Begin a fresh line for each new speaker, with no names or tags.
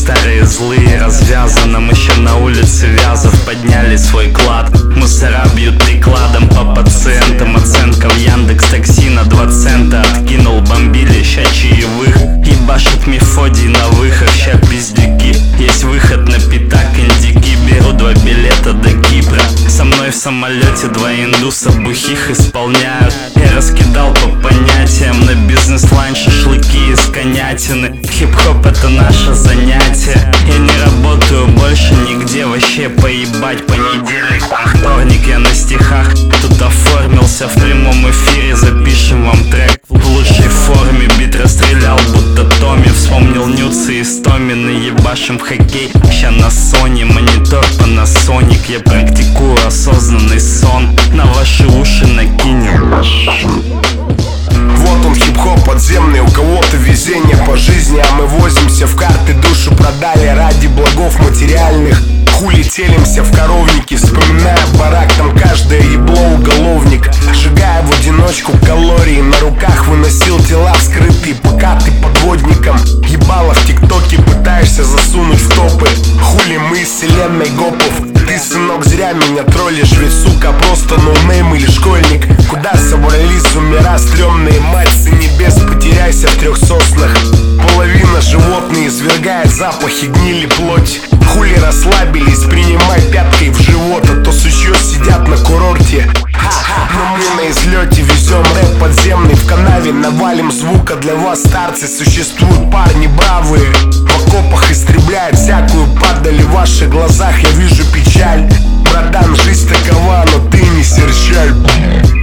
старые злые развязанным еще на улице Вязов подняли свой клад. Мусора бьют прикладом по пациентам. Оценка в Яндекс.Такси на 2 цента. Откинул бомбили, ща чаевых. Ебашит Мефодий на выход, ща пиздюки. Есть выход на пятак, индики. Беру 2 билета до Кипра. Со мной в самолете 2 индуса бухих исполняют. Я раскидал по понятиям на бизнес-лайн шашлыки из конятины. Хип-хоп это наше занятие. Я не работаю больше нигде, вообще поебать. Понедельник, вторник, я на стихах. Тут оформился в прямом эфире, запишем вам трек в лучшей форме. Бит расстрелял, будто Томми. Вспомнил нюцы из Томины, ебашим в хоккей. Ща на Sony, монитор Panasonic. Я практикую осознанный сон, на ваши уши накинем.
Вот он хип-хоп подземный, у кого-то везение по жизни, а мы возимся в карты, душу продали ради благов материальных. Хули телимся в коровнике, вспоминая барак, там каждое ебло уголовник. Сжигая в одиночку калории, на руках выносил тела вскрытые. Пока ты подводником ебало в тиктоке пытаешься засунуть в топы. Хули мы из вселенной гопов. Ты, сынок, зря меня троллишь, ведь, сука, просто ноунейм или школьник. Куда собрались умира стрёмные, мать с небес, потеряйся в 3 соснах. Половина животных извергает запахи гнили плоти. Хули расслабились, принимай пяткой в живот, а то сучьё сидят на курорте. Но мы на излете везем рэп подземный в канаве, навалим звука для вас, старцы. Существуют парни бравые, в окопах истребляют всякую падаль. В ваших глазах я вижу печаль. Братан, жизнь такова, но ты не серчай.